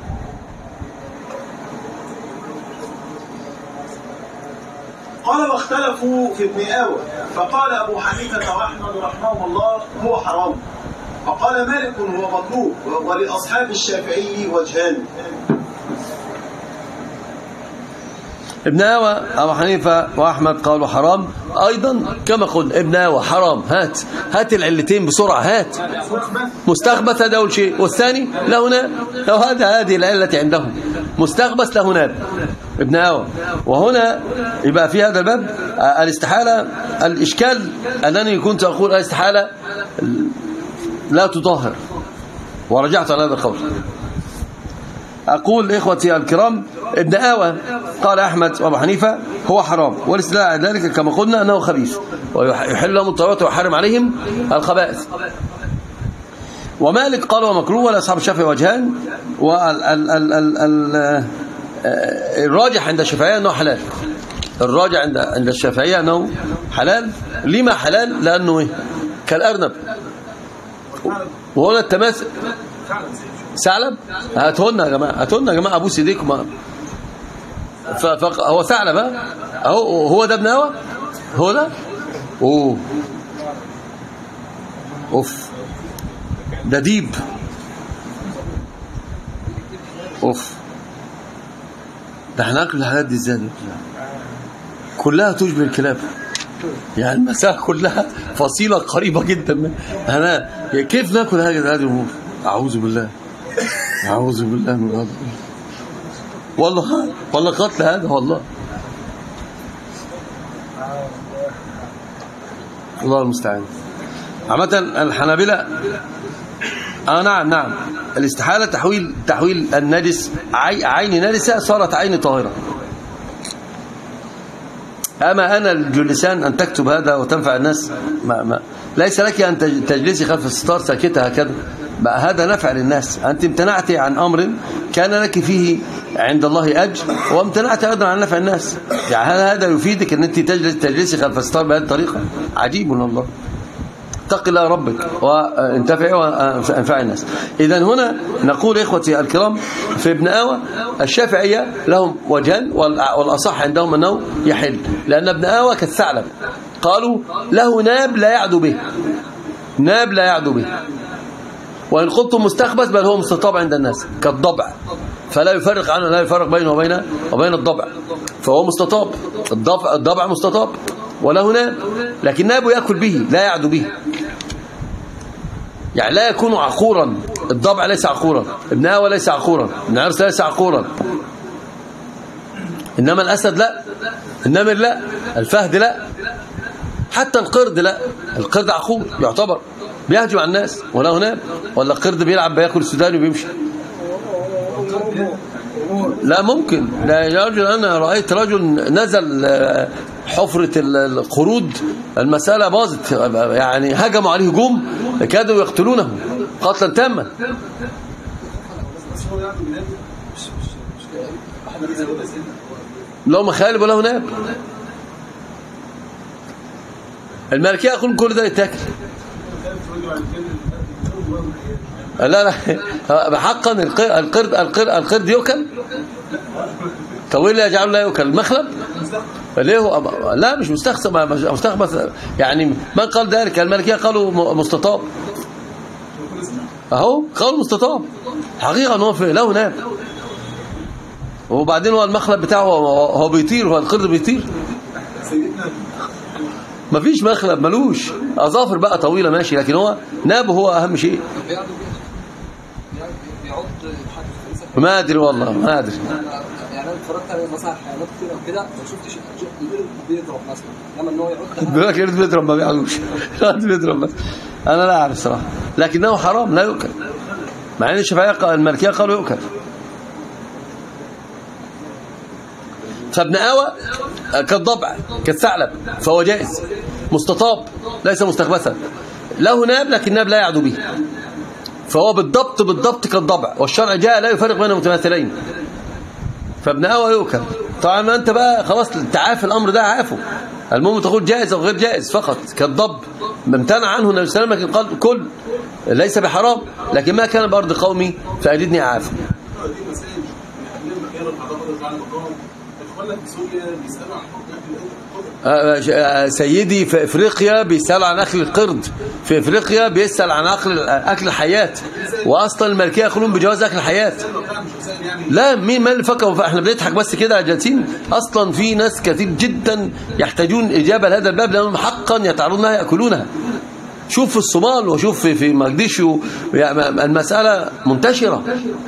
قال واختلفوا في ابن آوى، فقال أبو حنيفة وأحمد رحمه الله هو حرام، فقال مالك هو مطلوب، ولأصحاب الشافعي وجهان.
ابن آوى أبو حنيفة وأحمد قالوا حرام أيضا كما قلت. ابن آوى حرام، هات هات العلتين بسرعة، هات. مستخبث هذا أول شيء، والثاني له ناب، لو هذا هذه العلة عندهم مستخبث له ناب ابن آوى. وهنا يبقى في هذا الباب الاستحالة. الإشكال أنني كنت أقول الاستحالة لا تطهر، ورجعت على هذا القول. أقول إخوتي الكرام ابن آوى قال أحمد وأبو حنيفة هو حرام، والاستدلال على ذلك كما قلنا أنه خبيث ويحل لهم الطيبات ويحرم عليهم الخبائث. ومالك قال ومكروه، ولا أصحاب الشافعي وجهان، والراجح عند الشافعية أنه حلال. الراجح عند عند الشافعية أنه حلال. لما حلال؟ لأنه إيه؟ كالأرنب. وهنا التماثل ثعلب. هاتهن يا جماعه، هاتهن يا جماعه، ابوس ايديكم. فهو ثعلب اهو. هو ده ابن آوى، هو ده. اوه اوف ده ديب. اوف ده احنا ناكل الحاجات دي ازاي؟ كلها تشبه الكلاب، يعني المساحه كلها فصيله قريبه جدا من انا. كيف ناكل هذه الامور؟ اعوذ بالله، أعوذ بالله من هذا. والله والله قتل هذا والله. الله المستعان. عامة الحنابلة آه نعم نعم الاستحالة تحويل تحويل النجس عين نجسة صارت عين طاهرة. أما أنا الجلسان أن تكتب هذا وتنفع الناس، ما ما ليس لك أن تجلسي خلف الستار ساكتة هكذا، بقى هذا نفع للناس. أنت امتنعت عن أمر كان لك فيه عند الله أجر، وامتنعت أيضا عن نفع الناس. يعني هل هذا يفيدك أن أنت تجلس تجلسي خلف الستار بهذه الطريقة؟ عجيب والله. اتق الله ربك وانتفع وانفع الناس. إذا هنا نقول إخوتي الكرام في ابن آوى الشافعية لهم وجهان، والأصح عندهم أنه يحل، لأن ابن آوى كالثعلب. قالوا له ناب لا يعدو به، ناب لا يعدو به. وإن قلتم مستخبث بل هو مستطاب عند الناس كالضبع، فلا يفرق عنه، لا يفرق بينه وبين وبين الضبع، فهو مستطاب. الضبع الضبع مستطاب وله ناب، لكن نابه يأكل به لا يعدو به، يعني لا يكون عقورا. الضبع ليس عقورا، ابن آوى ليس عقورا، ابن عرس ليس عقورا، إنما الأسد لا، النمر لا، الفهد لا، حتى القرد لا. القرد عقور يعتبر، بيهجم على الناس ولا هناك، ولا القرد بيلعب بياكل السوداني وبيمشي. لا ممكن. لا يا رجل، أنا رأيت رجل نزل حفرة القرود، المسألة باظت، يعني هجموا عليه هجوم كادوا يقتلونه قتلا تاما. لا مخالب ولا هناك. المالكية يقول كل ده يتاكل. لا لا بحقا القرد القرد القرد يؤكل. طويل لا يجعل لا يؤكل. المخلب ليه هو؟ لا مش مستخبث، مستخبث يعني. من قال ذلك؟ المالكية قالوا مستطاب اهو، قالوا مستطاب حقيقة انه له ناب. وبعدين هو المخلب بتاعه هو بيطير، هو القرد بيطير. مفيش مخلب، ملوش اظافر بقى طويله ماشي، لكن هو نابه هو اهم شيء. ما ادري والله ما ادري.
يعني انا اتفرجت على مثلا حيوانات كتير وكده، ما شفتش بيضرب مثلا، انما ان هو يعض
بيقول بيضرب ما بيعضوش. بيضرب بس انا لا اعرف صراحه، لكنه حرام لا يؤكل، مع ان الشافعيه المالكيه قالوا يؤكل. فابن آوى كالضبع كالثعلب فهو جائز. مستطاب ليس مستخبثا، له ناب لكن ناب لا يعدو به، فهو بالضبط بالضبط كالضبع، والشرع جاء لا يفرق بين المتماثلين. فابن آوى يؤكل. طبعا ما انت بقى خلاص تعافي الامر ده عافه، المهم تقول جائز او غير جائز فقط. كالضب امتنع عنه النبي صلى الله عليه وسلم لكن قال كل ليس بحرام، لكن ما كان بأرض قومي فأجدني أعافه. سيدي في افريقيا بيسألوا عن اكل القرد، في افريقيا بيسأل عن اكل اكل الحيات، واصلا الملكيه يقولون بجواز اكل الحيات. لا مين ما اللي فكر؟ احنا بنضحك بس كده جالسين. اصلا في ناس كثير جدا يحتاجون اجابه لهذا الباب لانهم حقا يتعرضونها ياكلونها. شوف في الصومال وشوف في مقديشو المساله منتشره.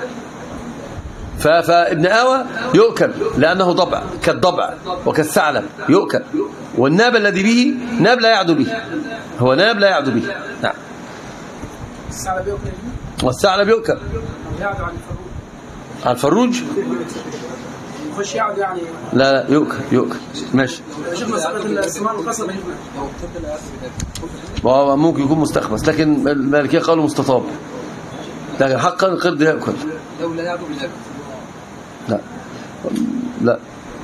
فابن آوى يؤكل لأنه ضبع كالضبع وكالثعلب يؤكل، والناب الذي به ناب لا يعدو به، هو ناب لا يعدو به. نعم.
الثعلب يؤكل
والثعلب يؤكل.
يعدو عن الفروج.
عن الفروج؟
يخش يعدو يعني.
لا لا يؤكل يؤكل ماشي.
شفنا سقط السمان القصب
هو ممكن يكون مستخبث لكن المالكيه قالوا مستطاب، لكن حقا القرد يأكل.
لو لا يعدو بالله.
لا لا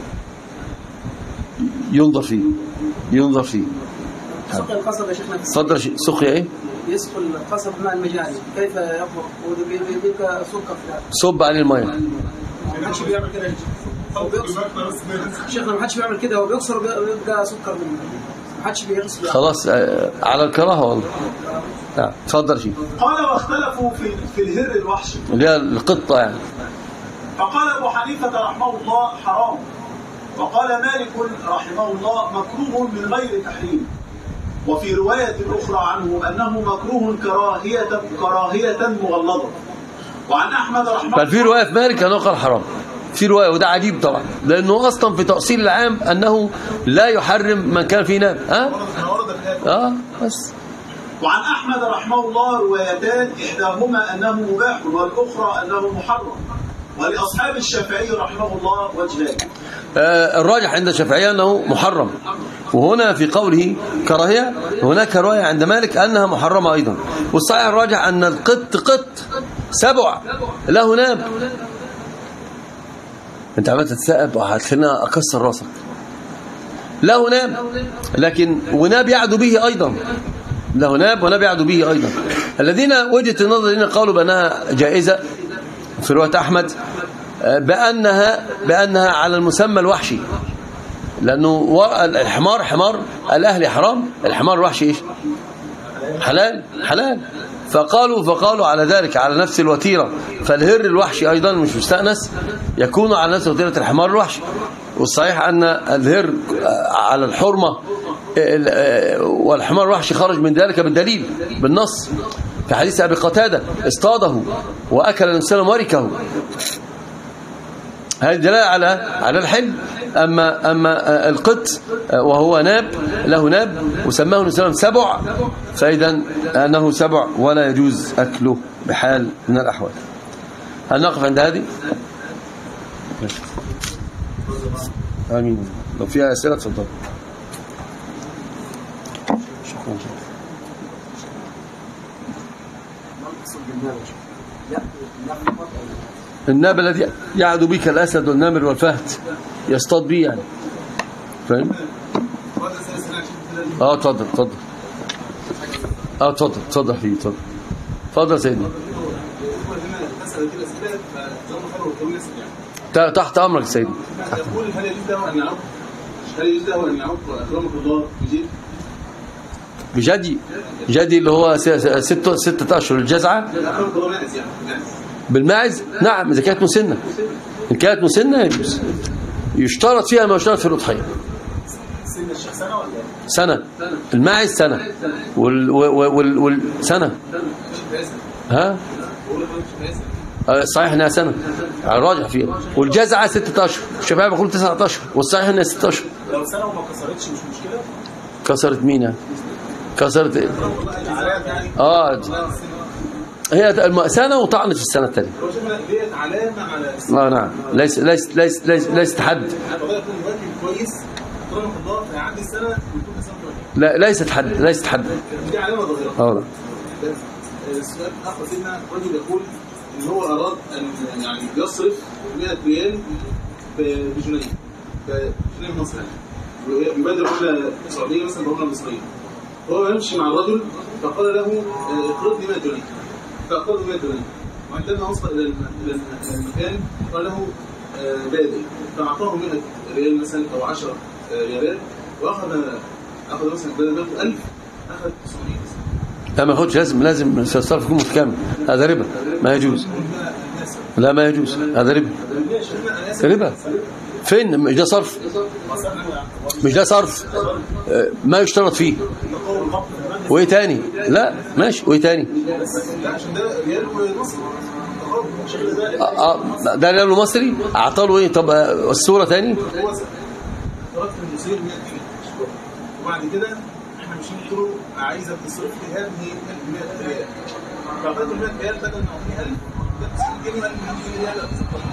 ينظر فيه ينظر فيه.
سقي القصب يا شيخنا.
صدر سقي ايه؟
يسقي القصب مع المجاري كيف يخرج وبيبقى سكر في الأكل.
صب عليه الميه.
ما حدش بيعمل كده هو بيكسر. شيخنا ما حدش بيعمل كده، هو بيكسر وبيبقى سكر منه. ما حدش بيغسل.
خلاص على الكراهه والله. نعم اتفضل شيخ.
قال واختلفوا في في الهر الوحشي
اللي هي القطه يعني.
فقال أبو حنيفة رحمه الله حرام، وقال مالك رحمه الله مكروه من غير تحريم، وفي رواية أخرى عنه أنه مكروه كراهية كراهية مغلظة. وعن أحمد رحمه الله
بل في رواية في مالك أنه قال حرام، في رواية وده عجيب طبعا لأنه أصلا في تأصيل العام أنه لا يحرم من كان فيه ناب. ها؟ آه بس.
وعن أحمد رحمه الله روايتان إحداهما أنه مباح والأخرى أنه محرم، ولأصحاب الشافعي رحمه الله وجهان.
آه الراجح عند الشافعي أنه محرم، وهنا في قوله كراهية هناك رواية عند مالك أنها محرمة أيضا، والصحيح الراجح أن القط قط سبع له ناب. أنت عملت تتساءل وهتخلينا أكسر راسك. له ناب لكن وناب يعدو به أيضا، له ناب وناب يعدو به أيضا. الذين وجهة النظر الذين قالوا بأنها جائزة في رواية أحمد بأنها بأنها على المسمى الوحشي، لأنه الحمار حمار الأهلي حرام، الحمار الوحشي إيش؟ حلال حلال. فقالوا فقالوا على ذلك على نفس الوتيرة، فالهر الوحشي أيضا مش مستأنس يكون على نفس وتيرة الحمار الوحشي. والصحيح أن الهر على الحرمة والحمار الوحشي خرج من ذلك بالدليل بالنص في حديث أبي قتادة اصطاده وأكل النبي صلى الله عليه وسلم وركه. هذه دلالة على على الحل. أما أما القط وهو ناب له ناب وسماه النبي صلى الله عليه وسلم سبع، فإذا أنه سبع ولا يجوز أكله بحال من الأحوال. هل نقف عند هذه؟ آمين. لو فيها أسئلة تفضل. شكرا. الناب الذي يعدو بك الأسد والنمر والفهد يصطاد به يعني، فاهم؟ اه اتفضل اتفضل اه اتفضل اتفضل حبيبي اتفضل اتفضل سيدنا. تحت امرك سيدنا.
يقول هل يجوز له ان يعض هل يجوز له ان يعض اكرمك الله بجد؟
بجدي جدي اللي هو ستة ستة أشهر الجزعة بالماعز. نعم إذا كانت مسنة، إن كانت مسنة يجوز. يشترط فيها ما يشترط في الأضحية. سنة الماعز سنة وال وال وال سنة. ها صحيح انها سنة الراجح فيها. والجزعة ستة أشهر، الشباب بيقولوا تسعة أشهر، والصحيح انها ستة أشهر.
لو سنة وما كسرتش مش مشكلة.
كسرت مين يعني؟ كسرت ايه؟ اه هي سنة وطعن في السنة الثانية.
هو شايف ديت علامة على
اه نعم، ليس ليس ليس ليس ليس حد.
القضية يكون واكل كويس طالما الله هيعدي السنة ويكون سنة كويس.
لا ليست حد، ليست حد.
دي علامة ظاهرة.
اه
السؤال اخر سيدنا رجل يقول ان هو اراد ان يعني يصرف مئة ريال بجنيه بجنيه مصري ويبادر الى السعوديه مثلا بعمله مصريه. هو يمشي مع الرجل فقال له اقرض لي مئة جنيه فاقرض مئة جنيه، وعندما وصل الى الى المكان قال له بادئ فاعطاه مئة ريال مثلا او عشرة ريال واخذ اخذ مثلا بدل ما ياخذ ألف اخذ تسعمائة.
لا ما ياخدش، لازم لازم الصرف يكون متكامل، هذا ربا ما يجوز. لا ما يجوز، هذا ربا. ربا فين؟ مش ده صرف، مش ده صرف ما يشترط فيه. وايه تاني؟ لا ماشي، وايه تاني؟ اه ده ريال مصري اعطاه له ايه؟ طب الصوره تاني.
وبعد كده احنا مش هنقول عايزه تصرف لي هذه مئة ريال فاخدت مئة ريال بدل ما اعطيه ألف ده تسعين جنيه ألف ريال.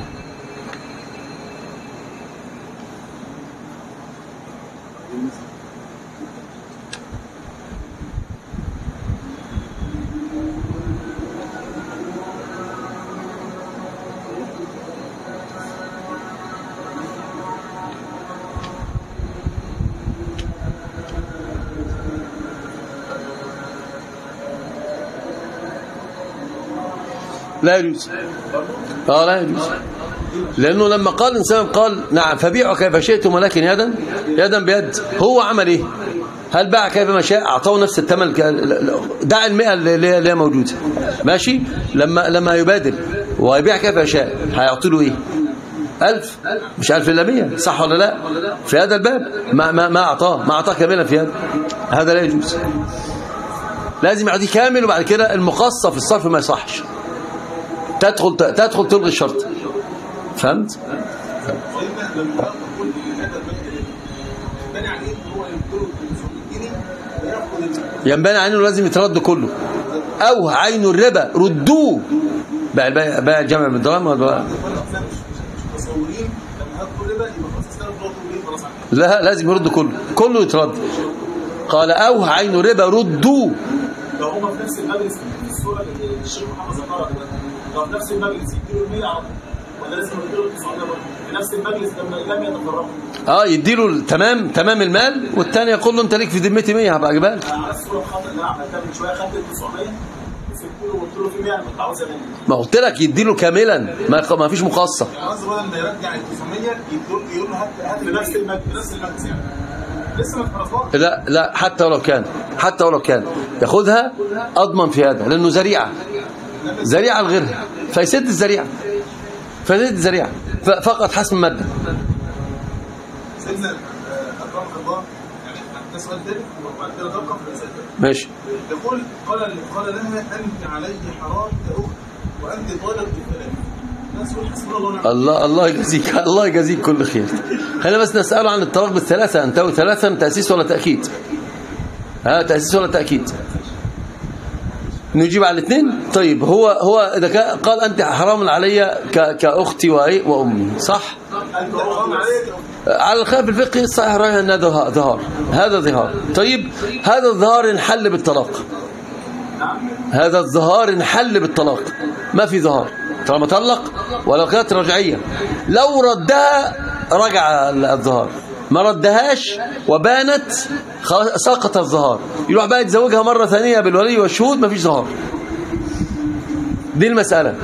لا يجوز. اه لا يجوز، لانه لما قال الانسان قال نعم فبيعوا كيف شئتم ولكن يدا يدا بيد. هو عمل ايه؟ هل باع كيف ما شاء؟ اعطاه نفس الثمن، دع المئة اللي هي موجوده ماشي. لما لما يبادل ويبيع كيف يشاء هيعطي له ايه؟ ألف مش ألف إلا مئة، صح ولا لا؟ في هذا الباب ما ما ما اعطاه ما اعطاه كاملا في هذا، هذا لا يجوز. لازم يعطيه كامل، وبعد كده المقصة في الصرف ما يصحش، تدخل تدخل تلغي الشرط. فهمت؟ ينبني عنه لازم يترد كله، او عين الربا ردوه. بقى بقى الجمع بالدرهم ولا لا؟ لازم يرد كله، كله يترد. قال او عين الربا ردوه.
لو هم في نفس المجلس في الصوره اللي الشيخ محمد ذكرها دلوقتي، لو في نفس المجلس يديله المية على طول ولا لازم يديله تسعمائة برضه في نفس المجلس لما لم يتفرقوا؟
اه يديله تمام تمام المال، والثاني يقول له انت ليك في ذمتي مية هبقى اجيبها لك.
على الصوره الخطا اللي انا عملتها من شويه خدت تسعمائة وسبت له وقلت له في مية انا كنت عاوزها مني.
ما قلت لك يديله كاملا، ما ما فيش مقصه.
يعني قصدي بدل ما يرجع ال تسعمائة يقول يقول له هات هات
في نفس المجلس
نفس المجلس يعني لسه ما اتفرقوش.
لا لا حتى ولو كان حتى ولو كان ياخدها اضمن في هذا، لانه ذريعه ذريعه لغيرها، فيسد الذريعه فيسد الذريعه فقط حسم ماده.
سيدنا اكرمك الله، يعني ده سؤال ثالث وبعد كده توقف الاسئله.
ماشي.
يقول قال قال لها انت علي حرام كاخت وانت طالب بالكلام.
الله الله يجزيك الله يجزيك كل خير. خلينا بس نسأله عن الطلاق بالثلاثة، انتهوا ثلاثا تأسيس ولا تأكيد؟ ها تأسيس ولا تأكيد؟ نجيب على الاثنين. طيب هو هو إذا قال أنت حرام علي كأختي وأمي، صح؟ على الخلاف الفقهي الصحيح رأيه أن هذا ظهار، هذا ظهار. طيب هذا الظهار انحل بالطلاق، هذا الظهار انحل بالطلاق، ما في ظهار طالما طلق ولو كانت رجعية. لو ردها رجع الظهار، ما ردهاش وبانت سقط الظهار، يروح بقى يتزوجها مرة ثانية بالولي والشهود، ما فيش ظهار. دي المسألة.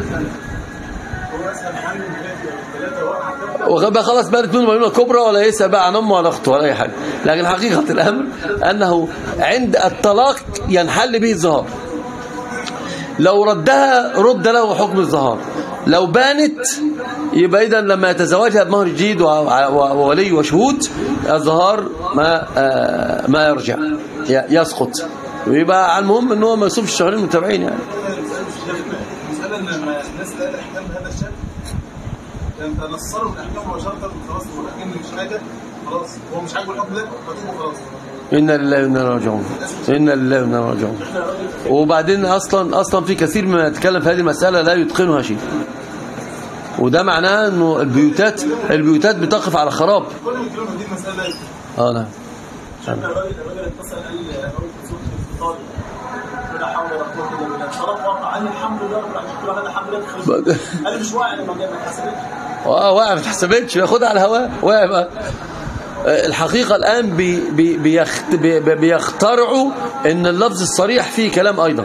وبقى خلاص بانت منه مليونة كبرى، ولا يسأل بقى عن أمه ولا أخته ولا أي حاجة. لكن حقيقة الأمر أنه عند الطلاق ينحل به الظهار. لو ردها رد له حكم الظهار، لو بانت يبقى إذن لما يتزوجها بمهر جديد وولي وشهود الظهار ما ما يرجع يسقط، ويبقى على المهم ان هو ما يصومش الشهرين المتابعين. يعني
المسألة ان الناس لا الاحكام بهذا الشكل، انت نصروا الاحكام وشرطا خلاص، والاحكام مش حاجه خلاص هو مش عاجبه الحكم ده خطيبه خلاص.
إنا لله وإنا إليه راجعون. إنا لله وإنا إليه راجعون. وبعدين أصلا أصلا في كثير من يتكلم في هذه المسألة لا يتقنها شيء، وده معناه إنه البيوتات البيوتات بتقف على خراب.
كل من كلمة دي المسألة
اه نعم.
الراجل الراجل اتصل قال قال في صوت الفطار لا حول ولا قوه الا بالله، صلاه واقع قال الحمد لله رب العالمين، هذا الحمد لله قال مش واعي لما جاب ما اتحسبتش. اه
واقع ما اتحسبتش، ياخدها على الهواء واقع. الحقيقة الآن بي بي بيخت بي بيخترعوا إن اللفظ الصريح فيه كلام أيضا،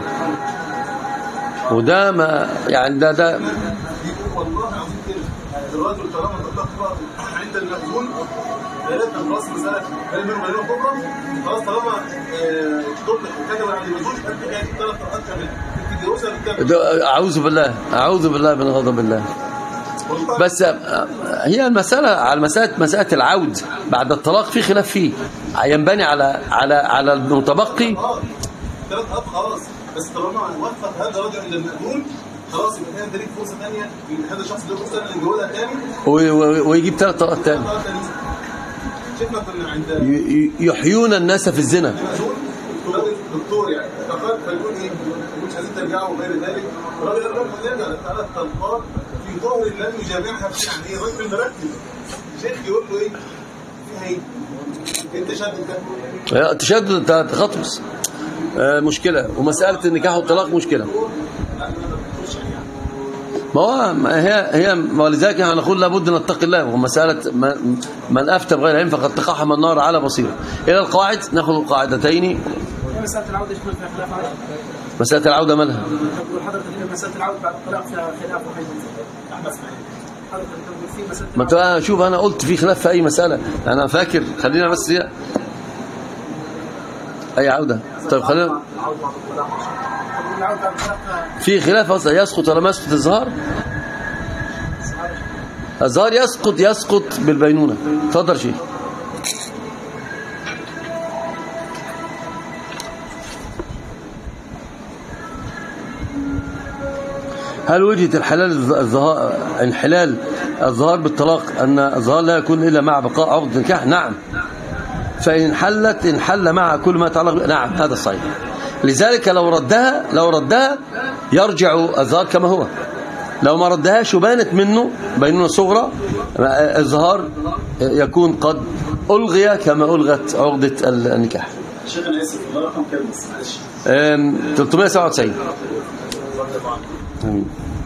وده ما يعني ده ده
والله العظيم كده الراجل طالما تطلق عند المأذون ثلاثة خلاص مسألة هل منهم غيرهم بكرة خلاص طالما تطلق وكتب عند المأذون أنت قاعد ثلاث طلقات كمان.
أعوذ بالله أعوذ بالله من غضب الله. بس هي المسألة على مسألة مسألة العود بعد الطلاق في خلاف فيه، ينبني على على على المتبقي.
ثلاث أب خلاص، بس طالما وفق هذا الرجل عند المأذون خلاص يبقى انت ليك فرصه ثانيه، هذا الشخص له فرصه ثانيه يتجوزها ثاني
ويجيب ثلاث طلقات ثاني.
شفنا كنا عند
يحيون الناس في الزنا.
دكتور يعني فقال فيقول ايه؟ مش عايزين ترجعوا وغير ذلك. الراجل قال لهم نرجع لثلاث طلقات في ظهر لم يجامعها فيه، يعني ايه الراجل مركز. الشيخ يقول له ايه؟ فيها ايه؟ انت شدد ده؟
تشدد تخطبس مشكله، ومساله النكاح والطلاق مشكله. ما هو هي هي ولذلك نقول لابد ان نتقي الله، ومساله من افتى بغير علم فقد تقحم النار على بصيره. الى القواعد ناخذ القاعدتين.
مساله العوده يكون فيها خلاف عليها.
مساله العوده مالها؟
حضرتك مساله العوده بعد الطلاق فيها خلاف وحيد. حضرتك في مساله
ما انت شوف انا قلت في خلاف في اي مساله، انا فاكر خلينا بس هي اي عوده. طيب خلينا في خلاف اصلا يسقط ولا ما يسقط الظهار؟ الظهار يسقط يسقط بالبينونه. اتفضل شيخ. هل وجهة الحلال الظهار انحلال الظهار بالطلاق ان الظهار لا يكون الا مع بقاء عقد النكاح؟ نعم. فإن انحلت انحل مع كل ما يتعلق. نعم هذا صحيح. لذلك لو ردها لو ردها يرجع الظهار كما هو. لو ما ردهاش وبانت منه بينونة صغرى الظهار يكون قد ألغي كما ألغت عقدة النكاح.
شيخ انا اسف والله رقم كام بس معلش؟
ثلاثمائة وسبعة وتسعين.